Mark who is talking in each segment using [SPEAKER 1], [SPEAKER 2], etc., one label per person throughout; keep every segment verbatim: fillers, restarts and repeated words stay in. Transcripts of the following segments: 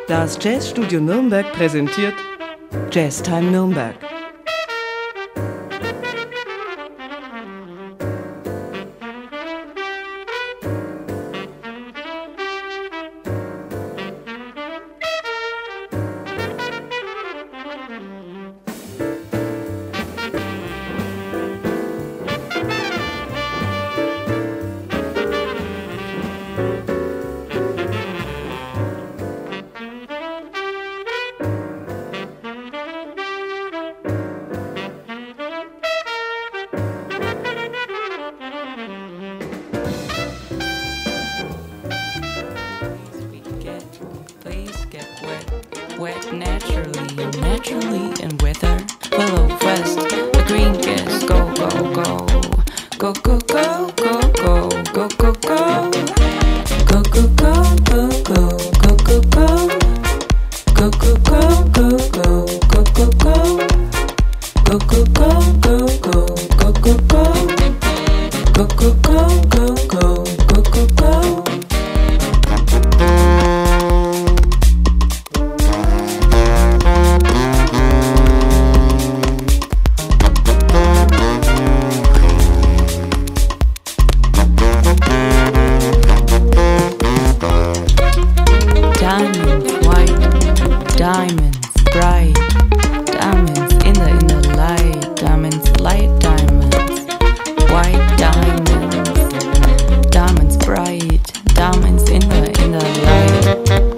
[SPEAKER 1] Das Jazzstudio Nürnberg präsentiert Jazztime Nürnberg.
[SPEAKER 2] Wet naturally, naturally in weather. Willow West, the green gas. Go, go, go. Go, go, go, go, go. Go, go, go. Go, go, go, go, go. Go, go, go. Go, go, go, go, go. Go, go, go. Go, go, go, go, go. Go, go, go. Go, go, go, go, go. Go, go, go. Diamonds, bright diamonds in the in the light, diamonds, light diamonds, white diamonds, diamonds, bright diamonds in the in the light.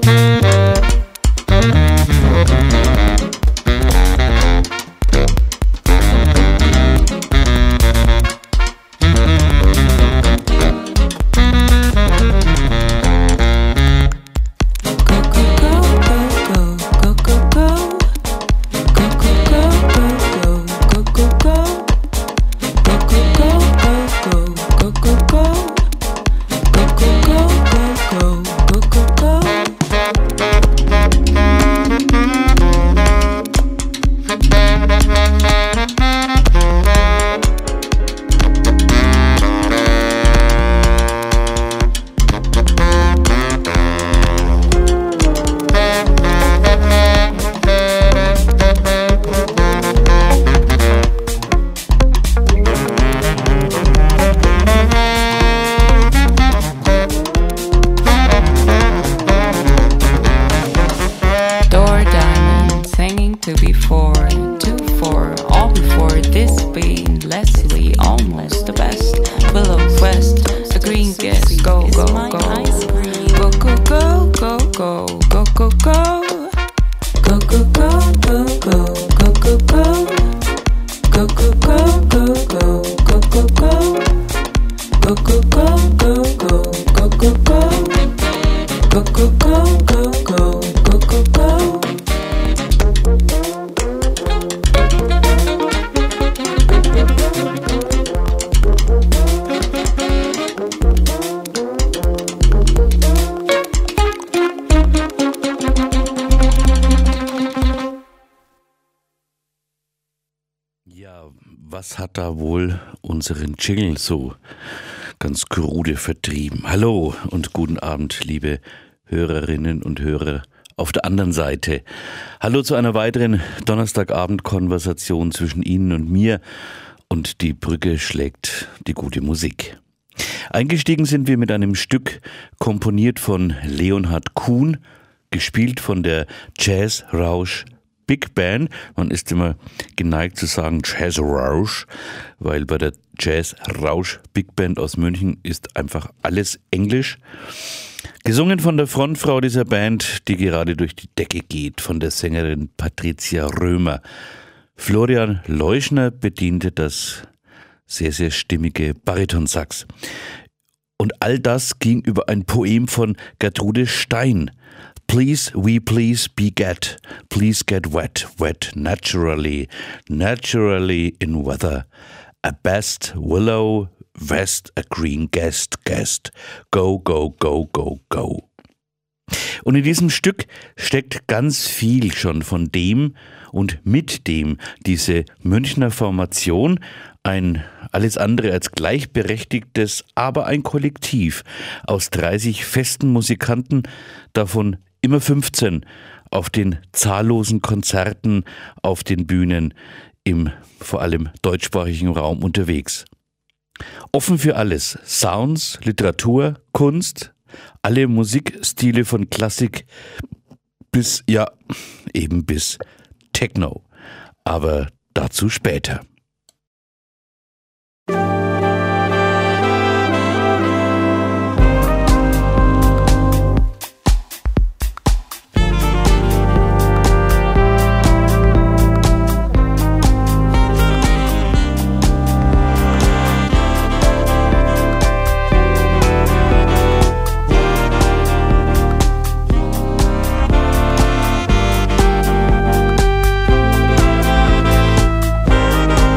[SPEAKER 3] Was hat da wohl unseren Jingle so ganz krude vertrieben? Hallo und guten Abend, liebe Hörerinnen und Hörer auf der anderen Seite. Hallo zu einer weiteren Donnerstagabend-Konversation zwischen Ihnen und mir, und die Brücke schlägt die gute Musik. Eingestiegen sind wir mit einem Stück komponiert von Leonhard Kuhn, gespielt von der Jazz Rausch Big Band. Man ist immer geneigt zu sagen Jazz Rausch, weil bei der Jazz Rausch Big Band aus München ist einfach alles Englisch. Gesungen von der Frontfrau dieser Band, die gerade durch die Decke geht, von der Sängerin Patricia Römer. Florian Leuschner bediente das sehr, sehr stimmige Baritonsax. Und all das ging über ein Poem von Gertrude Stein. Please, we please be get, please get wet, wet naturally, naturally in weather. A best willow vest, a green guest, guest. Go, go, go, go, go. Und in diesem Stück steckt ganz viel schon von dem und mit dem diese Münchner Formation, ein alles andere als gleichberechtigtes, aber ein Kollektiv aus dreißig festen Musikanten, davon immer fünfzehn auf den zahllosen Konzerten, auf den Bühnen im vor allem deutschsprachigen Raum unterwegs. Offen für alles: Sounds, Literatur, Kunst, alle Musikstile von Klassik bis, ja, eben bis Techno. Aber dazu später.
[SPEAKER 4] Thank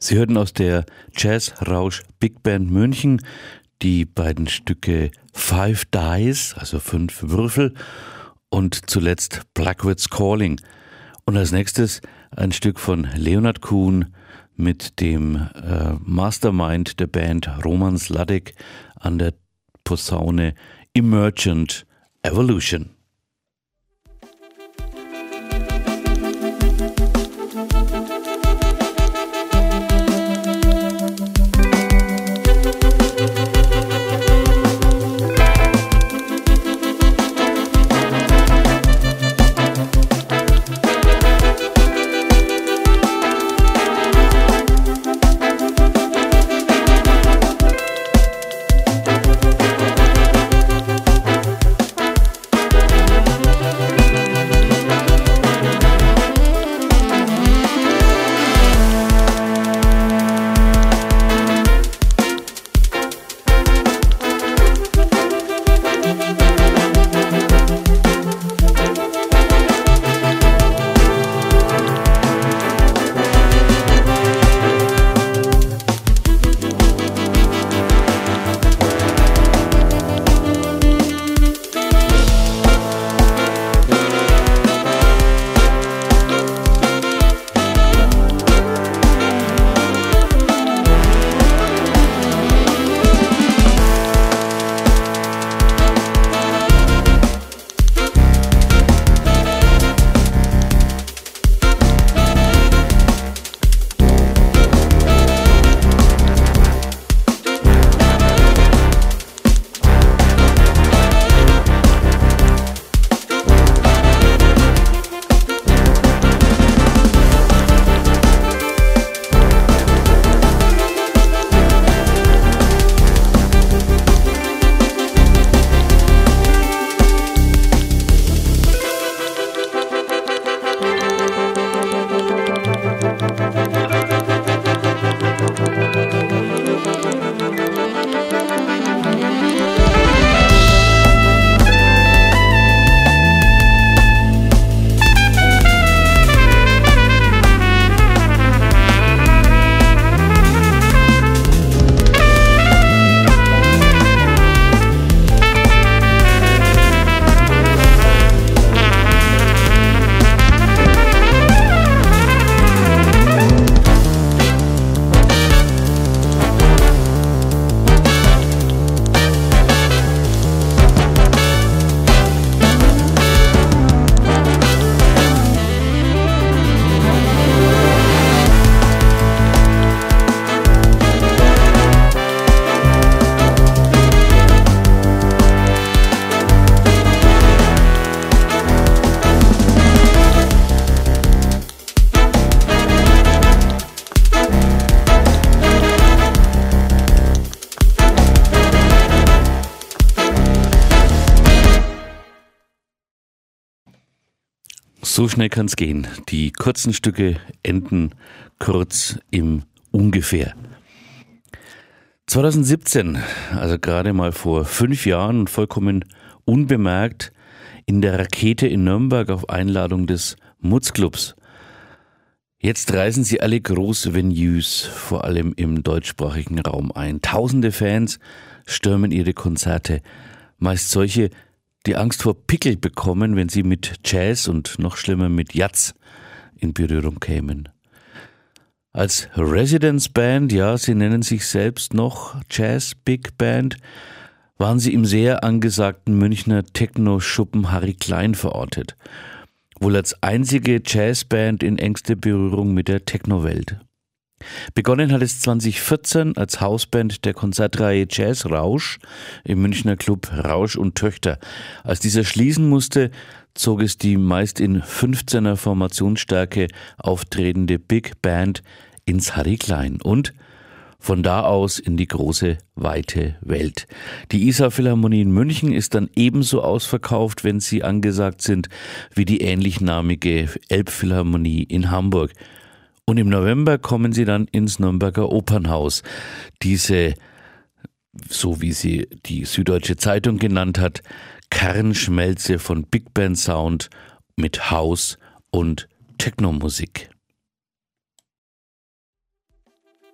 [SPEAKER 3] Sie hörten aus der Jazz-Rausch Big Band München die beiden Stücke Five Dice, also fünf Würfel, und zuletzt Blackwood's Calling. Und als nächstes ein Stück von Leonard Cohen mit dem äh, Mastermind der Band Roman Sladek an der Posaune Emergent Evolution. So schnell kann es gehen. Die kurzen Stücke enden kurz im Ungefähr. zwanzig siebzehn, also gerade mal vor fünf Jahren, vollkommen unbemerkt, in der Rakete in Nürnberg auf Einladung des Mutzclubs. Jetzt reisen sie alle Großvenues, vor allem im deutschsprachigen Raum ein. Tausende Fans stürmen ihre Konzerte, meist solche, die Angst vor Pickel bekommen, wenn sie mit Jazz und noch schlimmer mit Jazz in Berührung kämen. Als Residence Band, ja, sie nennen sich selbst noch Jazz Big Band, waren sie im sehr angesagten Münchner Techno-Schuppen Harry Klein verortet. Wohl als einzige Jazzband in engster Berührung mit der Techno-Welt. Begonnen hat es zwanzig vierzehn als Hausband der Konzertreihe Jazz Rausch im Münchner Club Rausch und Töchter. Als dieser schließen musste, zog es die meist in fünfzehner Formationsstärke auftretende Big Band ins Harry Klein und von da aus in die große, weite Welt. Die Isar Philharmonie in München ist dann ebenso ausverkauft, wenn sie angesagt sind, wie die ähnlichnamige Elbphilharmonie in Hamburg. Und im November kommen sie dann ins Nürnberger Opernhaus. Diese, so wie sie die Süddeutsche Zeitung genannt hat, Kernschmelze von Big Band Sound mit House und Technomusik.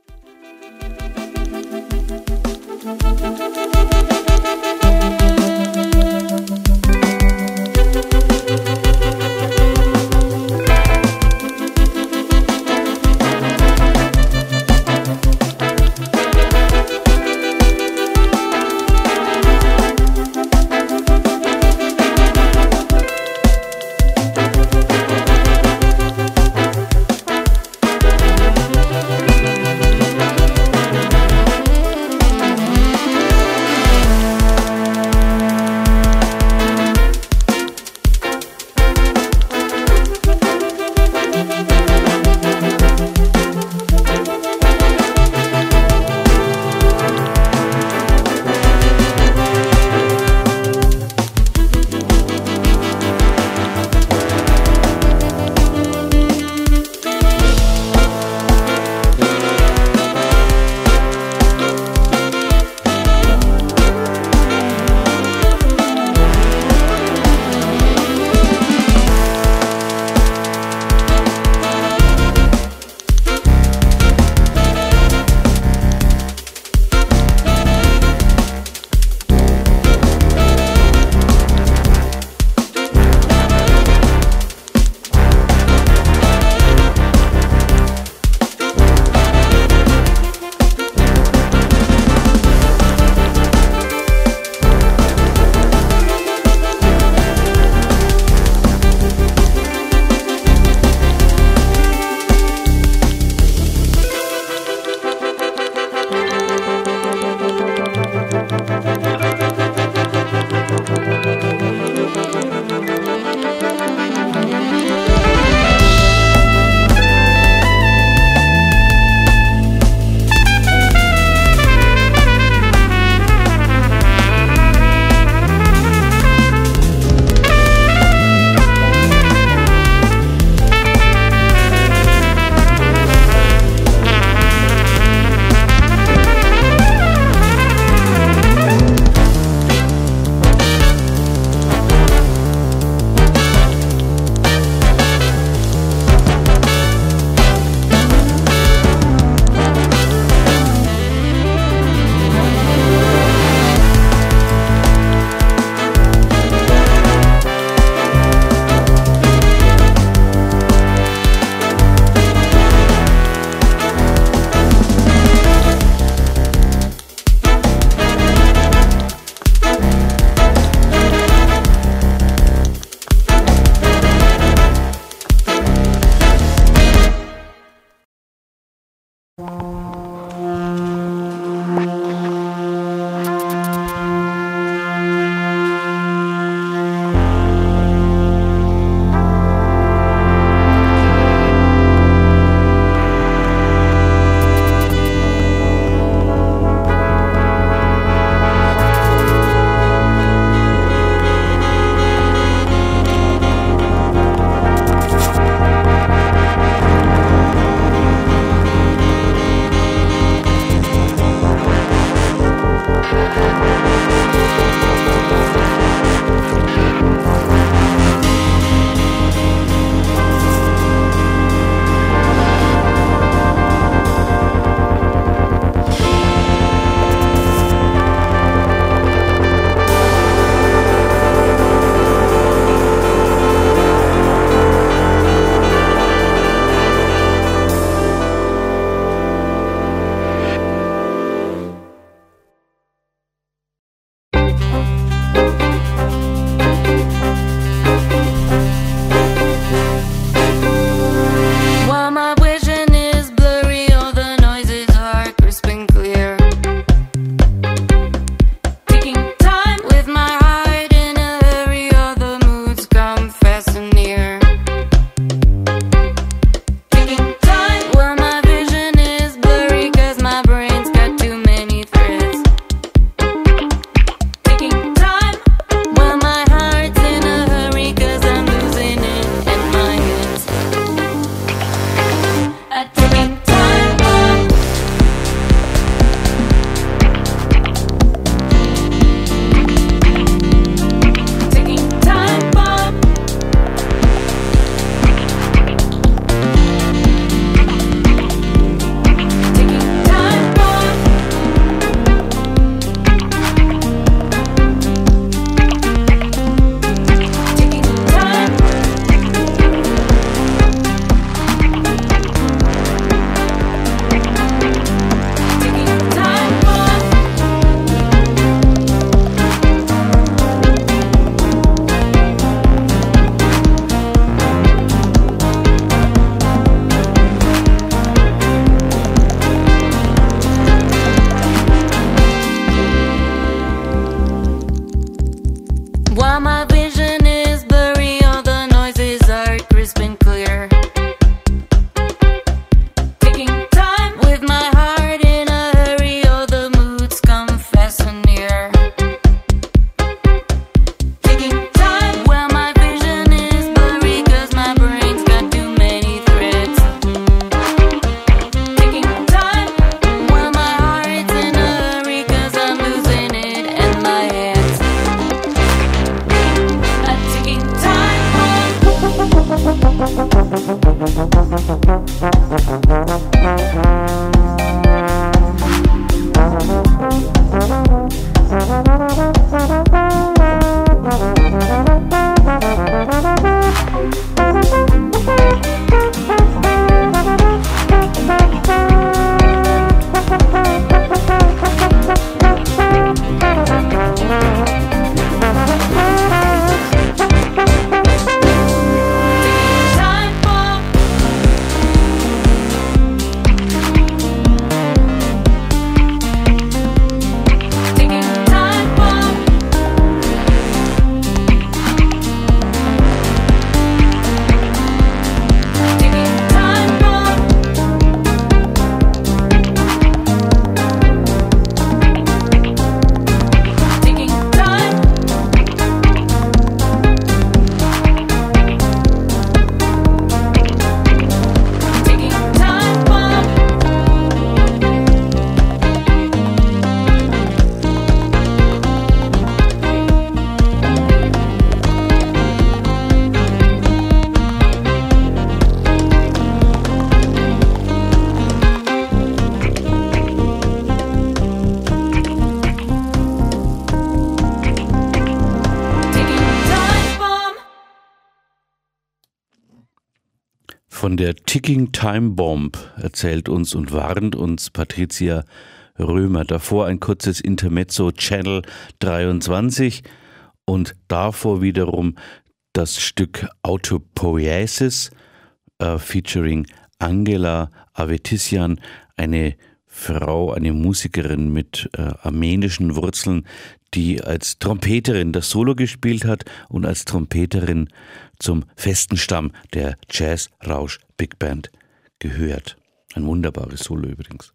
[SPEAKER 3] Von der Ticking Time Bomb erzählt uns und warnt uns Patricia Römer. Davor ein kurzes Intermezzo Channel dreiundzwanzig und davor wiederum das Stück Autopoiesis äh, featuring Angela Avetissian, eine Frau, eine Musikerin mit äh, armenischen Wurzeln, die als Trompeterin das Solo gespielt hat und als Trompeterin zum festen Stamm der Jazz Rausch Big Band gehört. Ein wunderbares Solo übrigens.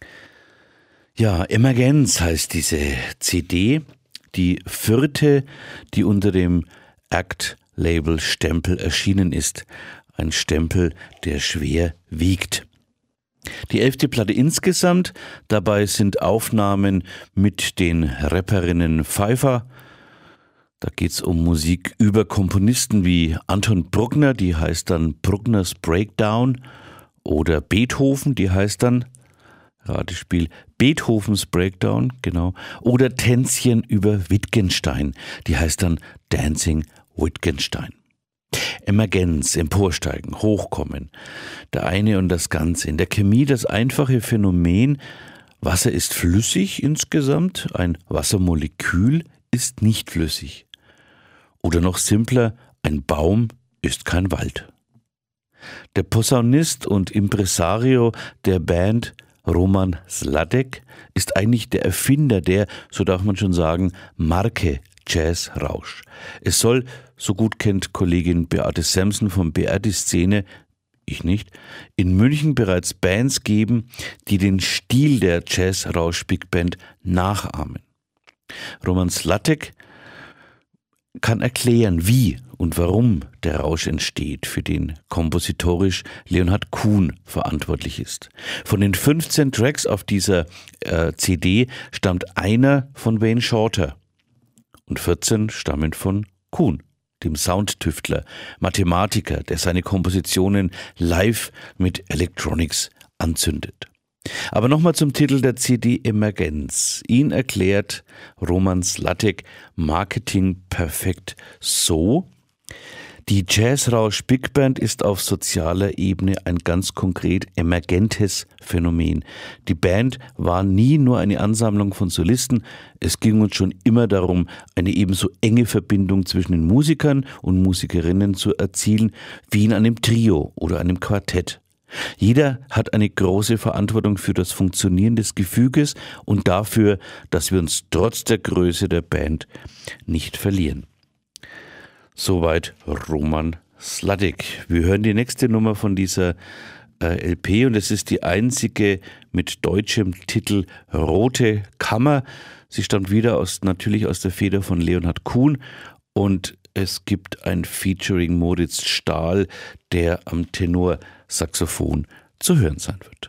[SPEAKER 3] Ja, Emergenz heißt diese C D, die vierte, die unter dem Act-Label Stempel erschienen ist. Ein Stempel, der schwer wiegt. Die elfte Platte insgesamt, dabei sind Aufnahmen mit den Rapperinnen Pfeiffer. Da geht es um Musik über Komponisten wie Anton Bruckner, die heißt dann Bruckners Breakdown, oder Beethoven, die heißt dann, Ratespiel, Beethovens Breakdown, genau, oder Tänzchen über Wittgenstein, die heißt dann Dancing Wittgenstein. Emergenz, emporsteigen, hochkommen, der eine und das Ganze. In der Chemie das einfache Phänomen, Wasser ist flüssig insgesamt, ein Wassermolekül ist nicht flüssig. Oder noch simpler, ein Baum ist kein Wald. Der Posaunist und Impresario der Band, Roman Sladek, ist eigentlich der Erfinder der, so darf man schon sagen, Marke Jazz Rausch. Es soll, so gut kennt Kollegin Beate Samson vom B R die Szene, ich nicht, in München bereits Bands geben, die den Stil der Jazz Rausch Big Band nachahmen. Roman Sladek kann erklären, wie und warum der Rausch entsteht, für den kompositorisch Leonhard Kuhn verantwortlich ist. Von den fünfzehn Tracks auf dieser äh, C D stammt einer von Wayne Shorter und vierzehn stammen von Kuhn, dem Soundtüftler, Mathematiker, der seine Kompositionen live mit Electronics anzündet. Aber nochmal zum Titel der C D Emergenz. Ihn erklärt Roman Sladek Marketing perfekt so: Die Jazzrausch Big Band ist auf sozialer Ebene ein ganz konkret emergentes Phänomen. Die Band war nie nur eine Ansammlung von Solisten, es ging uns schon immer darum, eine ebenso enge Verbindung zwischen den Musikern und Musikerinnen zu erzielen, wie in einem Trio oder einem Quartett. Jeder hat eine große Verantwortung für das Funktionieren des Gefüges und dafür, dass wir uns trotz der Größe der Band nicht verlieren. Soweit Roman Sladek. Wir hören die nächste Nummer von dieser äh, L P und es ist die einzige mit deutschem Titel Rote Kammer. Sie stammt wieder aus, natürlich aus der Feder von Leonhard Kuhn und es gibt ein Featuring Moritz Stahl, der am Tenorsaxophon zu hören sein wird.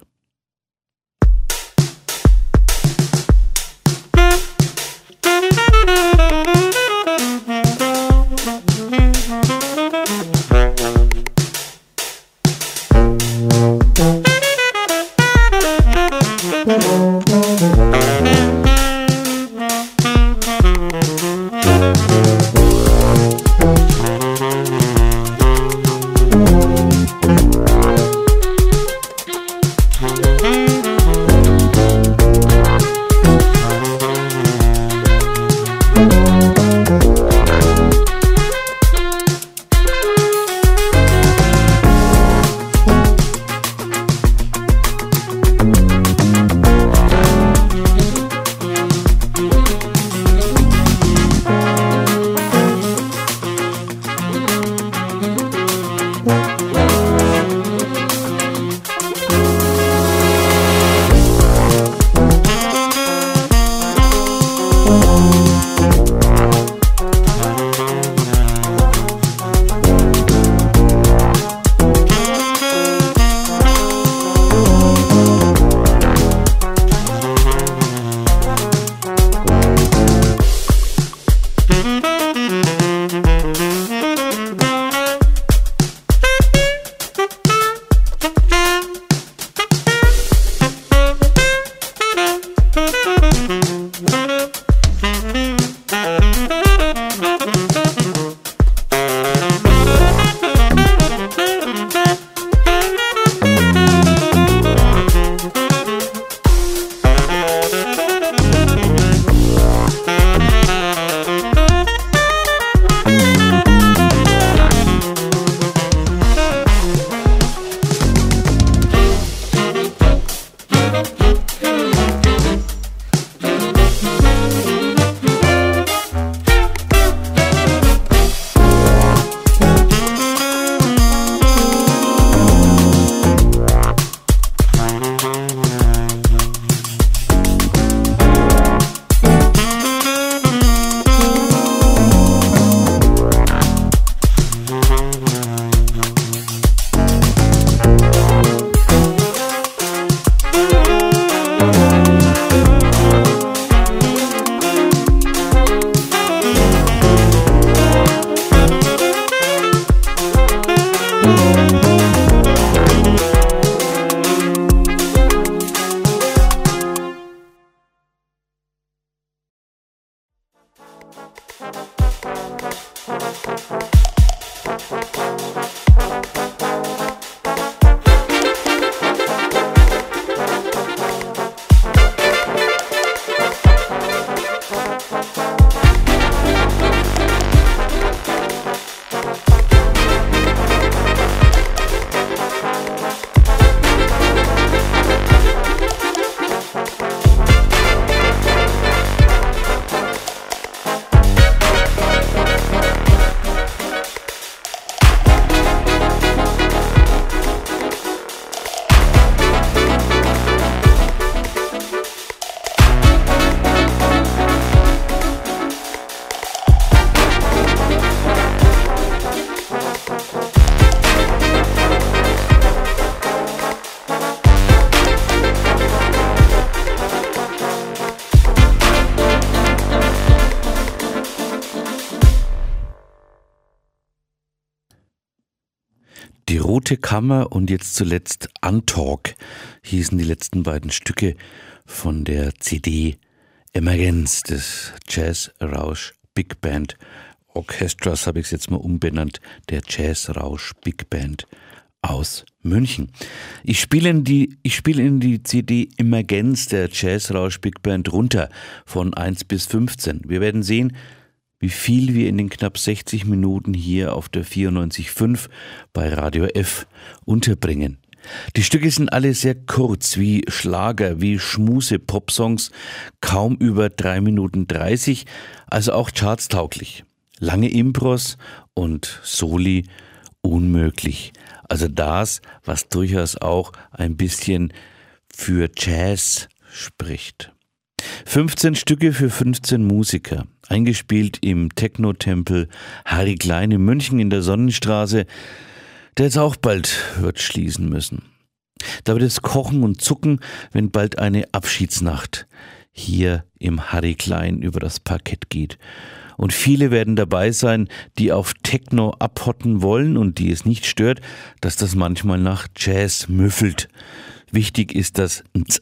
[SPEAKER 3] Rote Kammer und jetzt zuletzt Untalk hießen die letzten beiden Stücke von der C D Emergenz des Jazz Rausch Big Band Orchestras, habe ich es jetzt mal umbenannt, der Jazz Rausch Big Band aus München. Ich spiele in die, ich spiele in die C D Emergenz der Jazz Rausch Big Band runter von eins bis fünfzehn. Wir werden sehen, wie viel wir in den knapp sechzig Minuten hier auf der vierundneunzig Komma fünf bei Radio F unterbringen. Die Stücke sind alle sehr kurz, wie Schlager, wie Schmuse-Popsongs, kaum über drei Minuten dreißig, also auch chartstauglich. Lange Impros und Soli unmöglich. Also das, was durchaus auch ein bisschen für Jazz spricht. fünfzehn Stücke für fünfzehn Musiker, eingespielt im Techno-Tempel Harry Klein in München in der Sonnenstraße, der jetzt auch bald wird schließen müssen. Da wird es kochen und zucken, wenn bald eine Abschiedsnacht hier im Harry Klein über das Parkett geht. Und viele werden dabei sein, die auf Techno abhotten wollen und die es nicht stört, dass das manchmal nach Jazz müffelt. Wichtig ist das,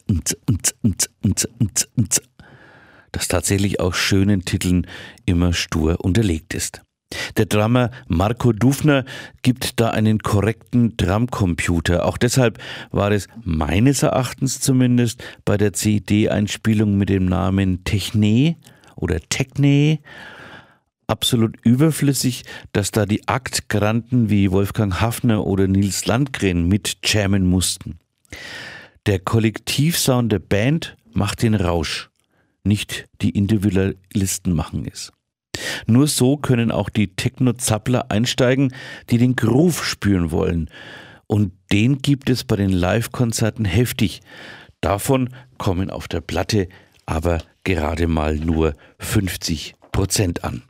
[SPEAKER 3] das tatsächlich auch schönen Titeln immer stur unterlegt ist. Der Drummer Marco Dufner gibt da einen korrekten Drumcomputer. Auch deshalb war es meines Erachtens zumindest bei der C D-Einspielung mit dem Namen Techne oder Techne absolut überflüssig, dass da die Aktgranten wie Wolfgang Hafner oder Nils Landgren mit jammen mussten. Der Kollektivsound der Band macht den Rausch, nicht die Individualisten machen es. Nur so können auch die Techno-Zappler einsteigen, die den Groove spüren wollen. Und den gibt es bei den Live-Konzerten heftig. Davon kommen auf der Platte aber gerade mal nur fünfzig Prozent an.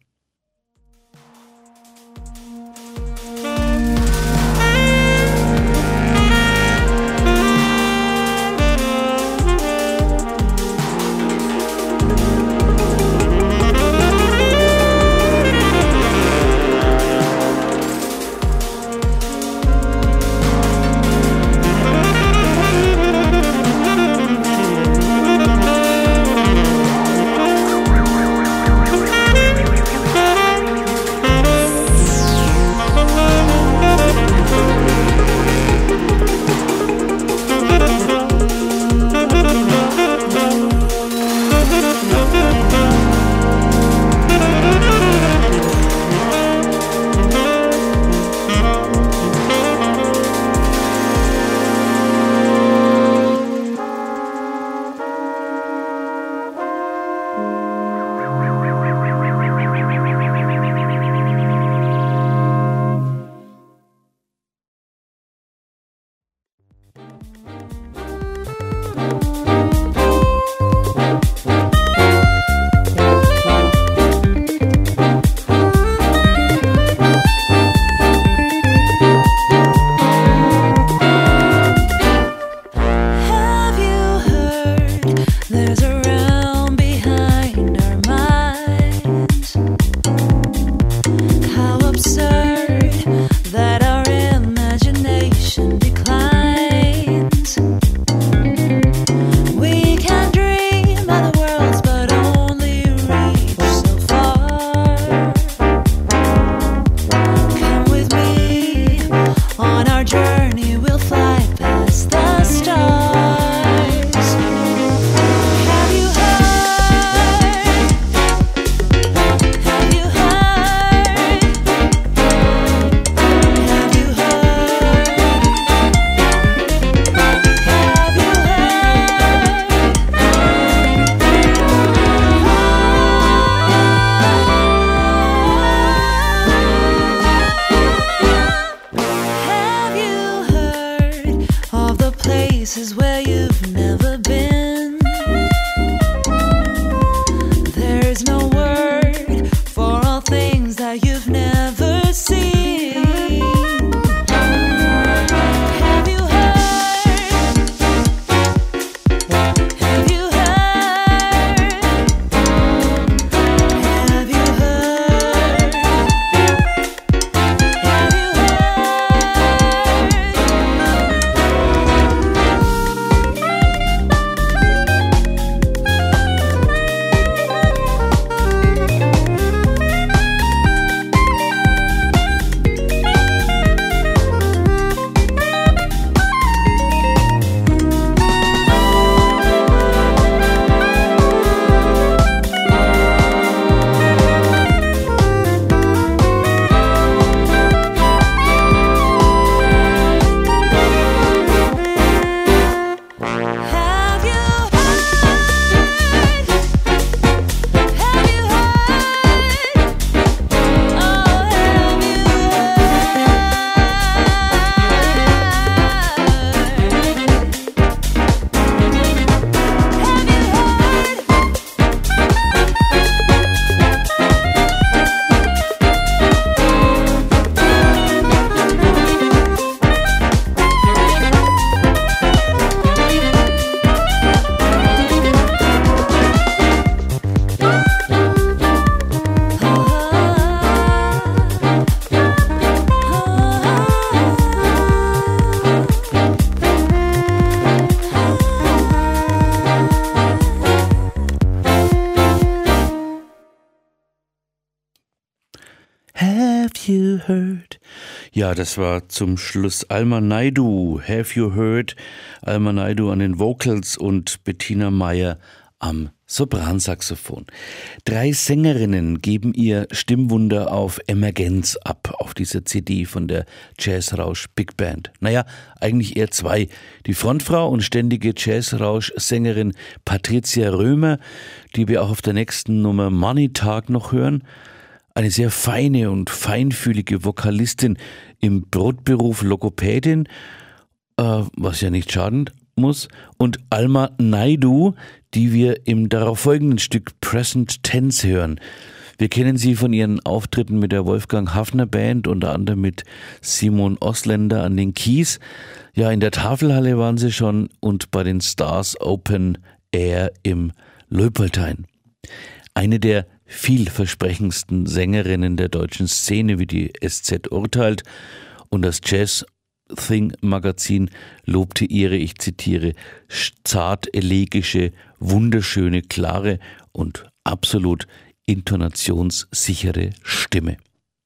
[SPEAKER 3] still heard? Ja, das war zum Schluss Alma Naidoo. Have you heard? Alma Naidoo an den Vocals und Bettina Meyer am Sopransaxophon. Drei Sängerinnen geben ihr Stimmwunder auf Emergenz ab, auf dieser C D von der Jazzrausch Big Band. Naja, eigentlich eher zwei. Die Frontfrau und ständige Jazzrausch-Sängerin Patricia Römer, die wir auch auf der nächsten Nummer Money Talk noch hören. Eine sehr feine und feinfühlige Vokalistin im Brotberuf Logopädin, äh, was ja nicht schaden muss. Und Alma Naidoo, die wir im darauffolgenden Stück Present Tense hören. Wir kennen sie von ihren Auftritten mit der Wolfgang Hafner Band, unter anderem mit Simon Osländer an den Keys. Ja, in der Tafelhalle waren sie schon und bei den Stars Open Air im Löpoltein. Eine der vielversprechendsten Sängerinnen der deutschen Szene, wie die S Z urteilt, und das Jazz Thing Magazin lobte ihre, ich zitiere, zart elegische, wunderschöne, klare und absolut intonationssichere Stimme.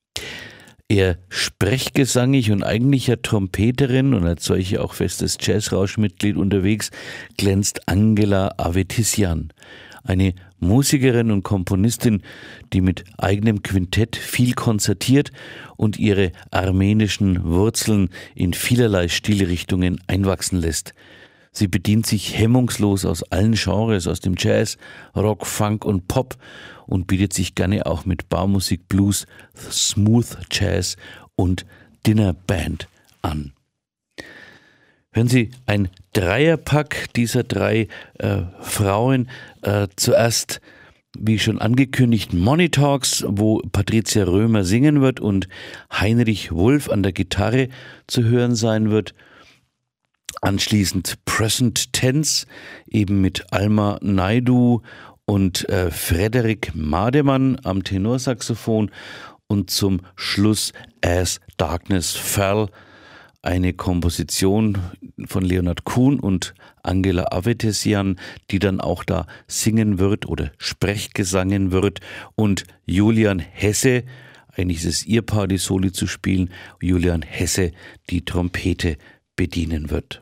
[SPEAKER 3] Er sprechgesangig und eigentlicher Trompeterin und als solche auch festes Jazzrauschmitglied unterwegs glänzt Angela Avetissian, eine Musikerin und Komponistin, die mit eigenem Quintett viel konzertiert und ihre armenischen Wurzeln in vielerlei Stilrichtungen einwachsen lässt. Sie bedient sich hemmungslos aus allen Genres, aus dem Jazz, Rock, Funk und Pop und bietet sich gerne auch mit Barmusik, Blues, Smooth Jazz und Dinnerband an. Hören Sie, ein Dreierpack dieser drei äh, Frauen, äh, zuerst, wie schon angekündigt, Money Talks, wo Patricia Römer singen wird und Heinrich Wulff an der Gitarre zu hören sein wird. Anschließend Present Tense, eben mit Alma Naidoo und äh, Frederik Mademann am Tenorsaxophon und zum Schluss As Darkness Fell, eine Komposition von Leonard Kuhn und Angela Avetissian, die dann auch da singen wird oder sprechgesangen wird, und Julian Hesse, eigentlich ist es ihr Part, die Soli zu spielen, Julian Hesse die Trompete bedienen wird.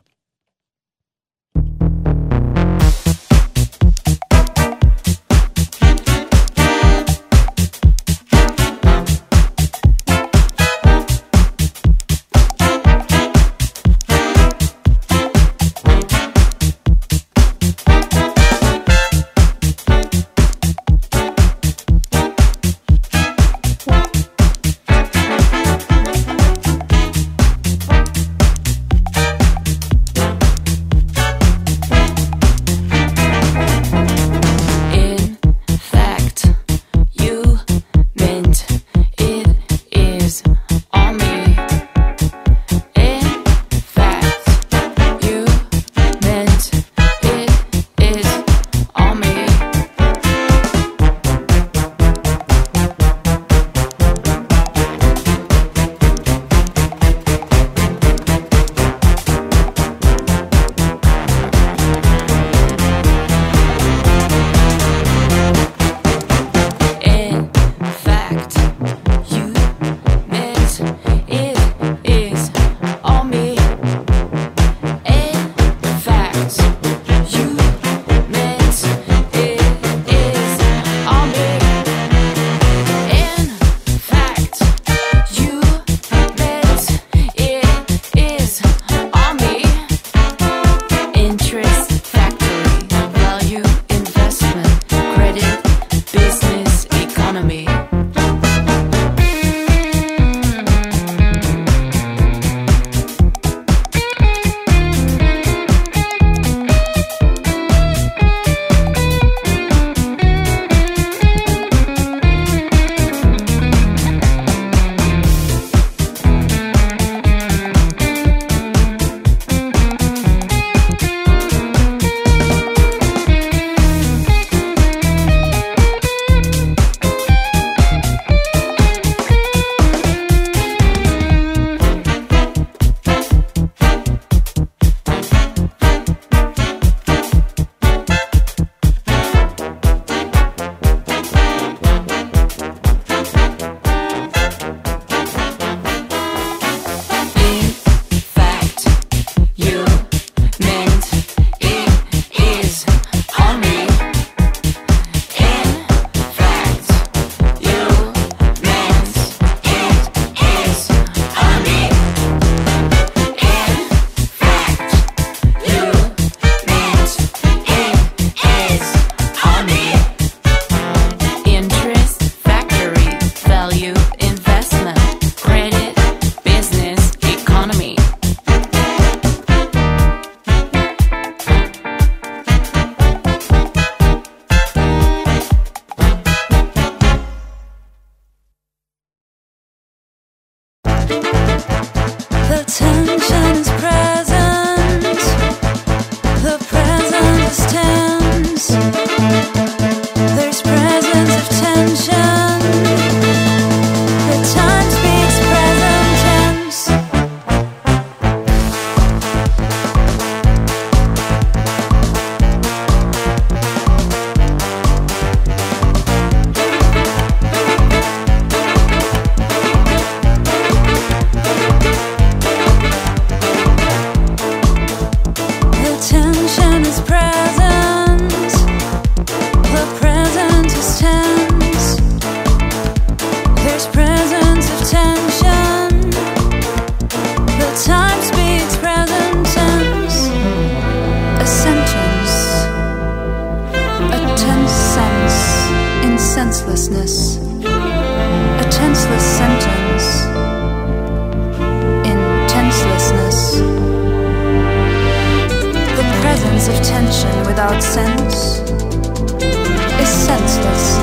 [SPEAKER 4] presence of tension without sense is senseless.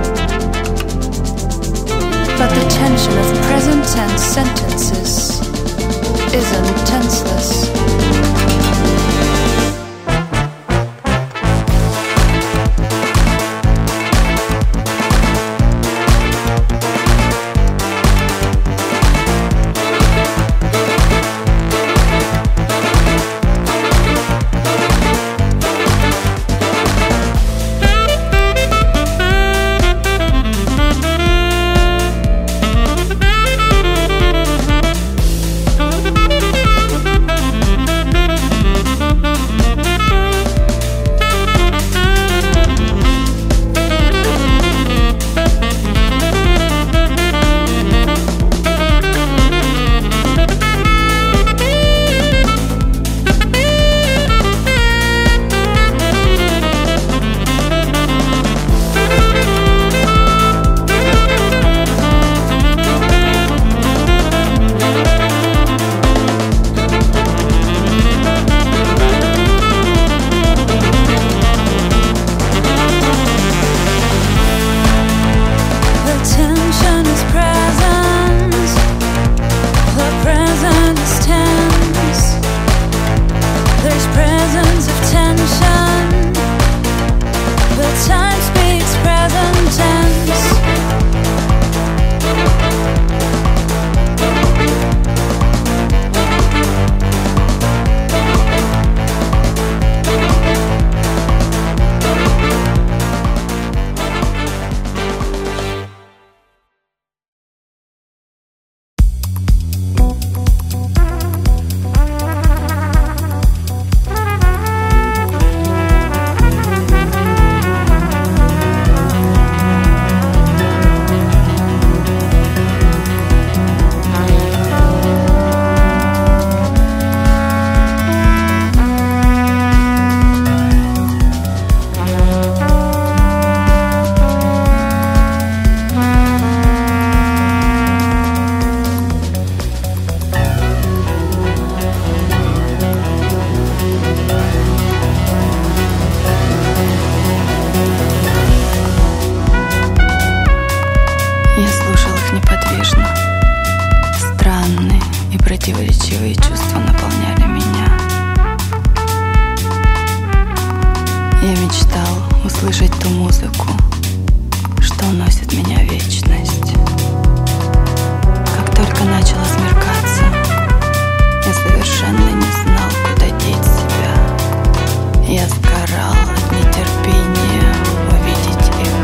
[SPEAKER 4] But the tension of present tense sentences isn't tenseless.
[SPEAKER 2] Противоречивые чувства наполняли меня. Я мечтал услышать ту музыку, что уносит меня в вечность. Как только начало смеркаться, я совершенно не знал, куда деть себя. Я сгорал от нетерпения увидеть их.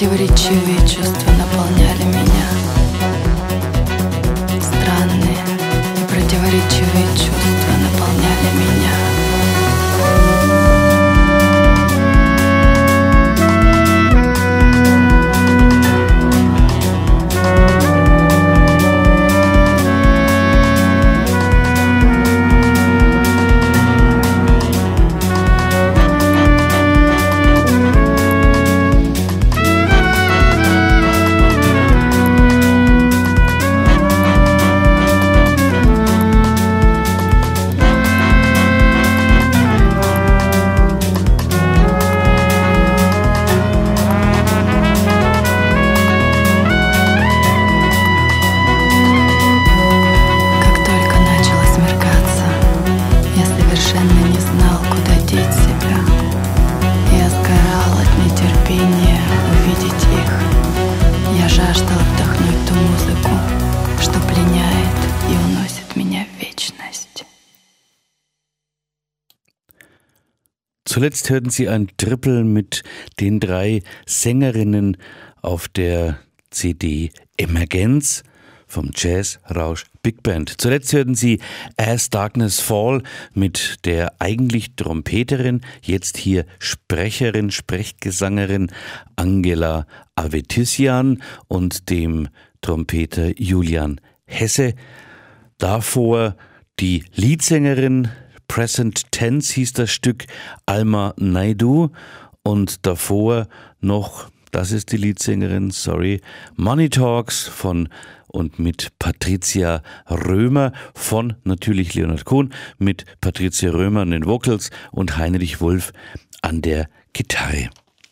[SPEAKER 2] Противоречивые чувства наполняли меня. Странные и противоречивые чувства наполняли меня.
[SPEAKER 3] Zuletzt hörten Sie ein Triple mit den drei Sängerinnen auf der C D Emergenz vom Jazz Rausch Big Band. Zuletzt hörten Sie As Darkness Fall mit der eigentlich Trompeterin, jetzt hier Sprecherin, Sprechgesangerin Angela Avetissian und dem Trompeter Julian Hesse. Davor die Leadsängerin, Present Tense hieß das Stück, Alma Naidu, und davor noch, das ist die Leadsängerin, sorry, Money Talks von und mit Patricia Römer von natürlich Leonard Cohen, mit Patricia Römer an den Vocals und Heinrich Wolf an der Gitarre.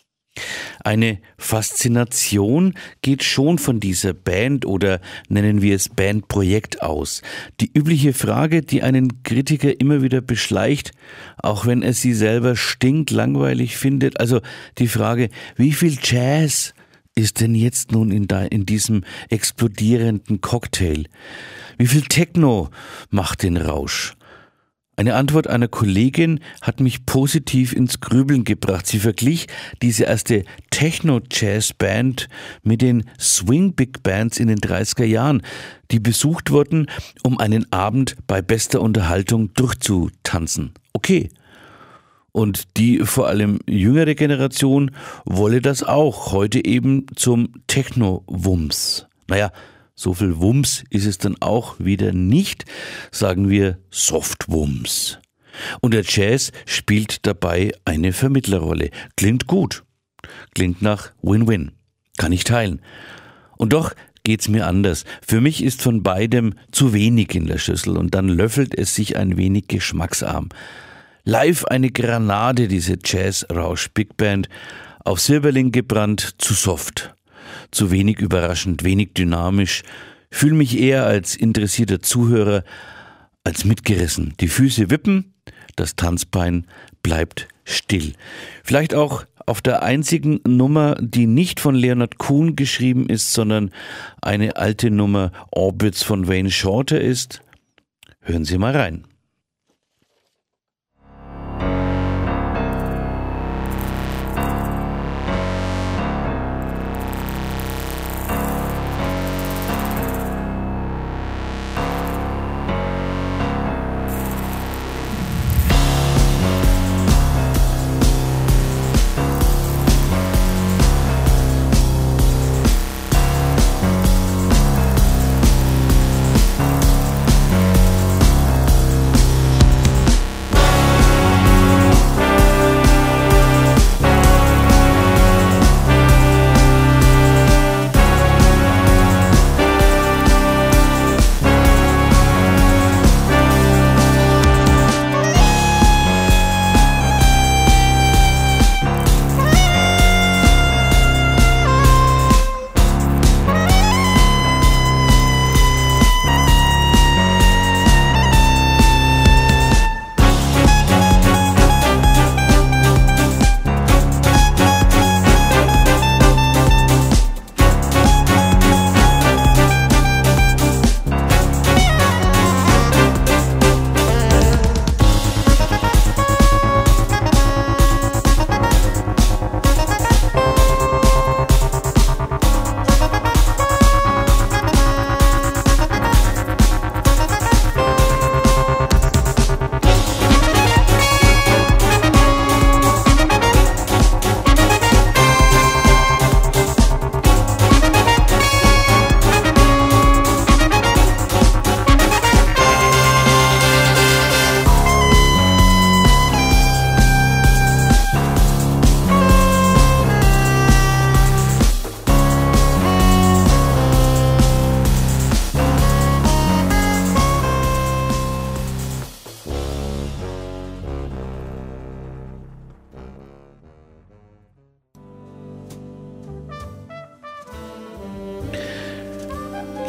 [SPEAKER 3] Eine Faszination geht schon von dieser Band oder nennen wir es Bandprojekt aus. Die übliche Frage, die einen Kritiker immer wieder beschleicht, auch wenn er sie selber stinklangweilig findet, also die Frage, wie viel Jazz ist denn jetzt nun in, da, in diesem explodierenden Cocktail? Wie viel Techno macht den Rausch? Eine Antwort einer Kollegin hat mich positiv ins Grübeln gebracht. Sie verglich diese erste Techno-Jazz-Band mit den Swing-Big-Bands in den dreißiger Jahren, die besucht wurden, um einen Abend bei bester Unterhaltung durchzutanzen. Okay. Und die vor allem jüngere Generation wolle das auch, heute eben zum Techno-Wumms. Naja, so viel Wumms ist es dann auch wieder nicht, sagen wir Soft-Wumms. Und der Jazz spielt dabei eine Vermittlerrolle. Klingt gut, klingt nach Win-Win, kann ich teilen. Und doch geht's mir anders. Für mich ist von beidem zu wenig in der Schüssel und dann löffelt es sich ein wenig geschmacksarm. Live eine Granate, diese Jazz-Rausch-Big Band, auf Silberling gebrannt, zu soft. Zu wenig überraschend, wenig dynamisch, fühle mich eher als interessierter Zuhörer, als mitgerissen. Die Füße wippen, das Tanzbein bleibt still. Vielleicht auch auf der einzigen Nummer, die nicht von Leonard Cohen geschrieben ist, sondern eine alte Nummer Orbits von Wayne Shorter ist. Hören Sie mal rein.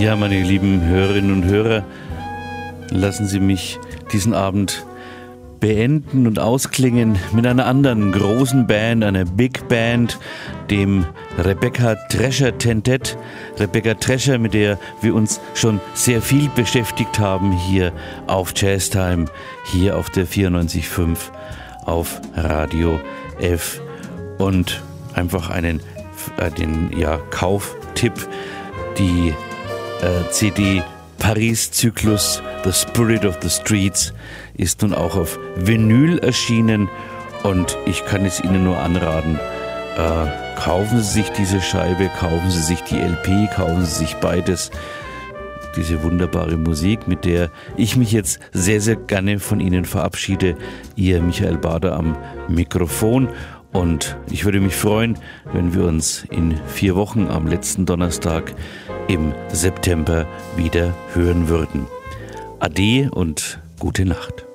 [SPEAKER 3] Ja, meine lieben Hörerinnen und Hörer, lassen Sie mich diesen Abend beenden und ausklingen mit einer anderen großen Band, einer Big Band, dem Rebecca Trescher Tentett. Rebecca Trescher, mit der wir uns schon sehr viel beschäftigt haben hier auf Jazztime, hier auf der vierundneunzig Komma fünf auf Radio F. Und einfach einen äh, den ja, Kauftipp, die äh, C D Paris-Zyklus The Spirit of the Streets ist nun auch auf Vinyl erschienen und ich kann es Ihnen nur anraten, äh, kaufen Sie sich diese Scheibe, kaufen Sie sich die L P, kaufen Sie sich beides. Diese wunderbare Musik, mit der ich mich jetzt sehr, sehr gerne von Ihnen verabschiede. Ihr Michael Bader am Mikrofon. Und ich würde mich freuen, wenn wir uns in vier Wochen am letzten Donnerstag im September wieder hören würden. Ade und gute Nacht.